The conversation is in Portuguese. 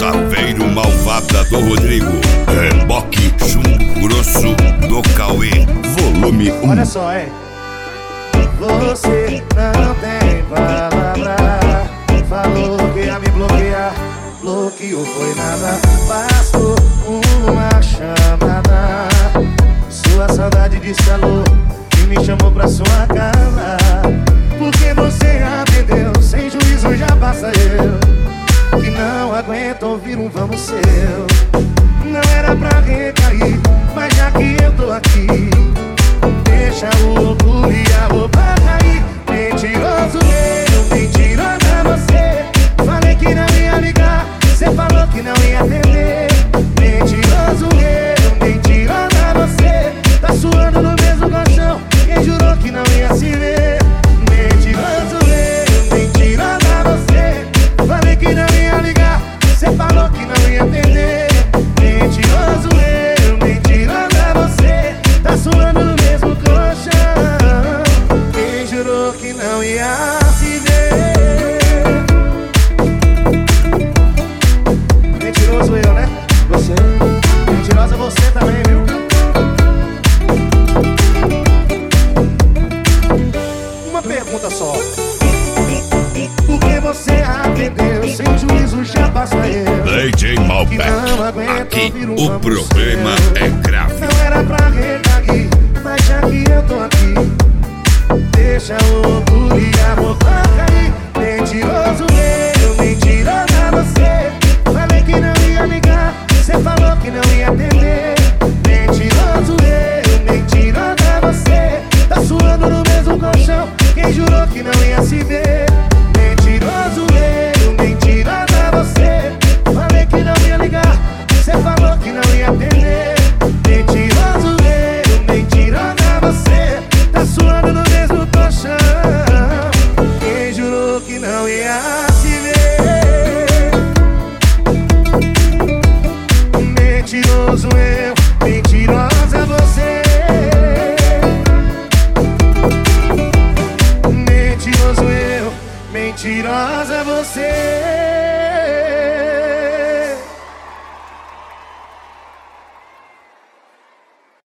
Saveiro Malvada do Rodrigo, Reboque Chumbo Grosso do Cauê, volume 1. Olha só, você não tem palavra. Falou que ia me bloquear, bloqueou, foi nada. Bastou uma chamada. Sua saudade disse alô e me chamou pra sua casa. Porque você atendeu, sem juízo já passa eu, que não aguento ouvir um vamos seu. Não era pra recair, mas já que eu tô aqui, deixa o orgulho e a roupa cair. Mentiroso eu, mentirosa você. Falei que não ia ligar, você falou que não ia atender. Mentiroso eu, mentirosa você. Tá suando no mesmo colchão, quem jurou que não ia se ver. Mentiroso eu, mentirosa você. Falei que não ia ligar, você falou que não ia atender. Mentiroso eu, mentirosa você. Tá suando no mesmo colchão, quem jurou que não ia se ver. Mentiroso eu, né? Você. Mentirosa você também, viu? Uma pergunta só. Por que você atendeu, sem juízo já basta eu? DJ Malbec, aqui o problema é grave. Não era pra recair, mas já que eu tô aqui, deixa o orgulho e a roupa cair. Mentiroso eu, mentirosa você. Falei que não ia ligar, você falou que não ia atender. Mentiroso eu, mentirosa você. Tá suando no mesmo colchão, quem jurou que não ia se ver. Mentiroso eu, mentirosa você. Falei que não ia ligar, você falou que não ia atender. Mentiroso eu, mentirosa você. Tá suando no mesmo colchão, quem jurou que não ia se ver. Mentiroso eu, mentirosa você. Mentiroso eu, mentirosa você.